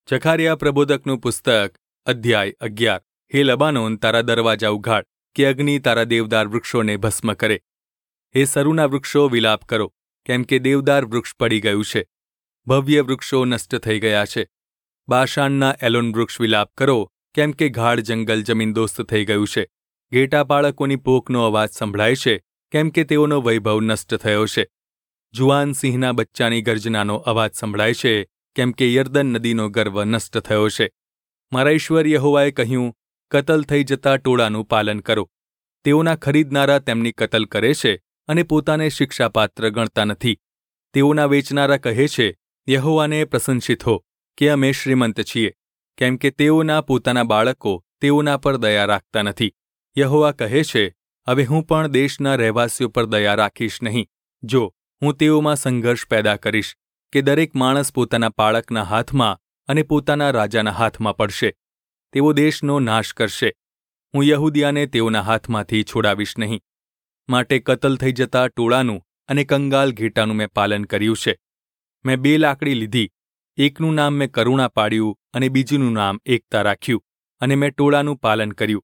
જખારિયા પ્રબોધકનું પુસ્તક અધ્યાય 11. હે લબાનોન, તારા દરવાજા ઉઘાડ, કે અગ્નિ તારા દેવદાર વૃક્ષોને ભસ્મ કરે. હે સરુના વૃક્ષો, વિલાપ કરો, કેમ કે દેવદાર વૃક્ષ પડી ગયું છે, ભવ્ય વૃક્ષો નષ્ટ થઈ ગયા છે. બાશાનના એલોન વૃક્ષ, વિલાપ કરો, કેમ કે ગાઢ જંગલ જમીનદોસ્ત થઈ ગયું છે. ઘેટા બાળકોની પોકનો અવાજ સંભળાય છે, કેમ કે તેઓનો વૈભવ નષ્ટ થયો છે. જુવાન સિંહના બચ્ચાની ગર્જનાનો અવાજ સંભળાય છે, કેમ કે યર્દન નદીનો ગર્વ નષ્ટ થયો છે. મારા ઈશ્વર યહોવાએ કહ્યું, કતલ થઈ જતા ટોળાનું પાલન કરો. તેઓના ખરીદનારા તેમની કતલ કરે છે અને પોતાને શિક્ષાપાત્ર ગણતા નથી. તેઓના વેચનારા કહે છે, યહોવાને પ્રશંસિત હો, કે અમે શ્રીમંત છીએ, કેમ કે તેઓના પોતાના બાળકો તેઓના પર દયા રાખતા નથી. યહોવા કહે છે, હવે હું પણ દેશના રહેવાસીઓ પર દયા રાખીશ નહીં. જો હું તેઓમાં સંઘર્ષ પેદા કરીશ, કે દરેક માણસ પોતાના પાળકના હાથમાં અને પોતાના રાજાના હાથમાં પડશે. તેઓ દેશનો નાશ કરશે. હું યહૂદિયાને તેઓના હાથમાંથી છોડાવીશ નહીં. માટે કતલ થઈ જતા ટોળાનું અને કંગાલ ઘેટાનું મેં પાલન કર્યું છે. મેં 2 લાકડી લીધી, એકનું નામ મેં કરુણા પાડ્યું અને બીજુંનું નામ એકતા રાખ્યું, અને મેં ટોળાનું પાલન કર્યું.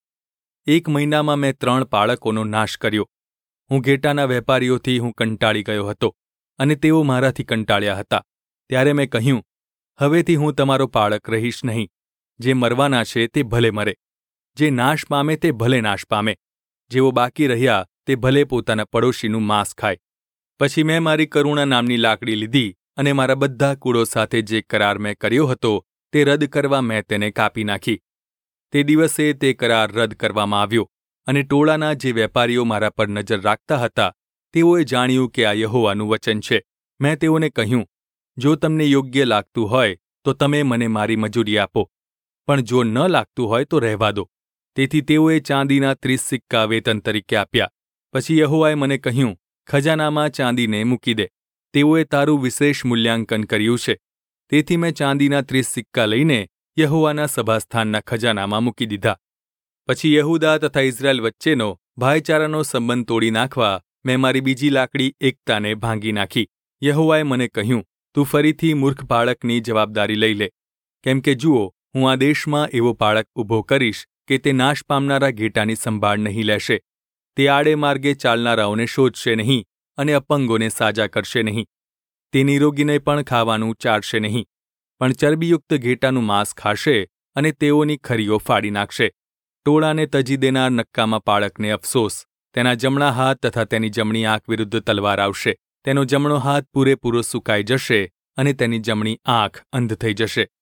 1 મહિનામાં મેં 3 પાળકોનો નાશ કર્યો. હું ઘેટાના વેપારીઓથી હું કંટાળી ગયો હતો, અને તેઓ મારાથી કંટાળ્યા હતા. ત્યારે મેં કહ્યું, હવેથી હું તમારો પાળક રહીશ નહીં. જે મરવાના છે તે ભલે મરે, જે નાશ પામે તે ભલે નાશ પામે, જેઓ બાકી રહ્યા તે ભલે પોતાના પડોશીનું માંસ ખાય. પછી મેં મારી કરુણા નામની લાકડી લીધી, અને મારા બધા કુળો સાથે જે કરાર મેં કર્યો હતો તે રદ કરવા મેં તેને કાપી નાખી. તે દિવસે તે કરાર રદ કરવામાં આવ્યો, અને ટોળાના જે વેપારીઓ મારા પર નજર રાખતા હતા તેઓએ જાણ્યું કે આ યહોવાનું વચન છે. મેં તેઓને કહ્યું, જો તમને યોગ્ય લાગતું હોય તો તમે મને મારી મજૂરી આપો, પણ જો ન લાગતું હોય તો રહેવા દો. તેથી તેઓએ ચાંદીના 30 સિક્કા વેતન તરીકે આપ્યા. પછી યહોવાએ મને કહ્યું, ખજાનામાં ચાંદીને મૂકી દે. તેઓએ તારું વિશેષ મૂલ્યાંકન કર્યું છે. તેથી મેં ચાંદીના 30 સિક્કા લઈને યહોવાના સભાસ્થાનના ખજાનામાં મૂકી દીધા. પછી યહૂદા તથા ઇઝરાયલ વચ્ચેનો ભાઈચારાનો સંબંધ તોડી નાખવા મેં મારી બીજી લાકડી એકતાને ભાંગી નાખી. યહોવાએ મને કહ્યું, તું ફરીથી મૂર્ખ પાળકની જવાબદારી લઈ લે, કેમ કે જુઓ, હું આ દેશમાં એવો પાળક ઊભો કરીશ કે તે નાશ પામનારા ઘેટાની સંભાળ નહીં લેશે. તે આડે માર્ગે ચાલનારાઓને શોધશે નહીં અને અપંગોને સાજા કરશે નહીં. તે નિરોગીને પણ ખાવાનું ચારશે નહીં, પણ ચરબીયુક્ત ઘેટાનું માંસ ખાશે અને તેઓની ખરીઓ ફાડી નાખશે. ટોળાને તજી દેનાર નક્કામાં પાળકને અફસોસ. તેના જમણા હાથ તથા તેની જમણી આંખ વિરુદ્ધ તલવાર આવશે. તેનો જમણો હાથ પૂરેપૂરો સૂકાઈ જશે અને તેની જમણી આંખ અંધ થઈ જશે.